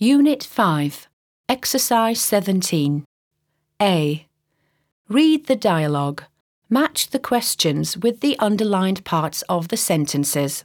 Unit 5, Exercise 17. A. Read the dialogue. Match the questions with the underlined parts of the sentences.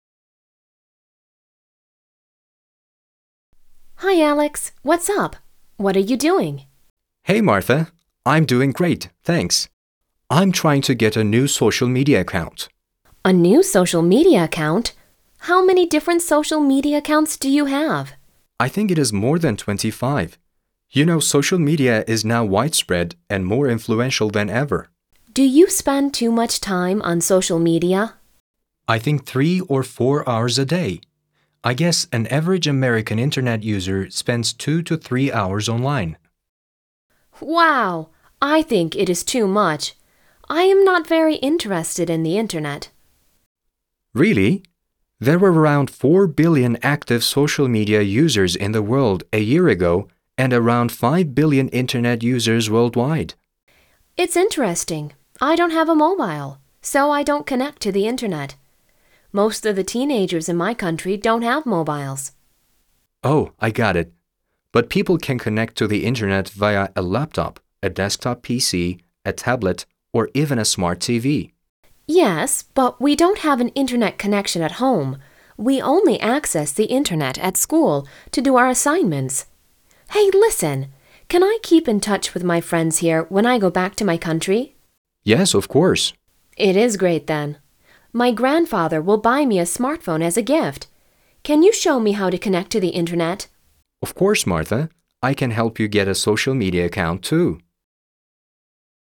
Hi, Alex. What's up? What are you doing? Hey, Martha. I'm doing great, thanks. I'm trying to get a new social media account. A new social media account? How many different social media accounts do you have? I think it is more than 25. You know, social media is now widespread and more influential than ever. Do you spend too much time on social media? I think 3 or 4 hours a day. I guess an average American internet user spends 2 to 3 hours online. Wow! I think it is too much. I am not very interested in the internet. Really? There were around 4 billion active social media users in the world a year ago and around 5 billion internet users worldwide. It's interesting. I don't have a mobile, so I don't connect to the internet. Most of the teenagers in my country don't have mobiles. Oh, I got it. But people can connect to the internet via a laptop, a desktop PC, a tablet, or even a smart TV. Yes, but we don't have an internet connection at home. We only access the internet at school to do our assignments. Hey, listen, can I keep in touch with my friends here when I go back to my country? Yes, of course. It is great then. My grandfather will buy me a smartphone as a gift. Can you show me how to connect to the internet? Of course, Martha. I can help you get a social media account too.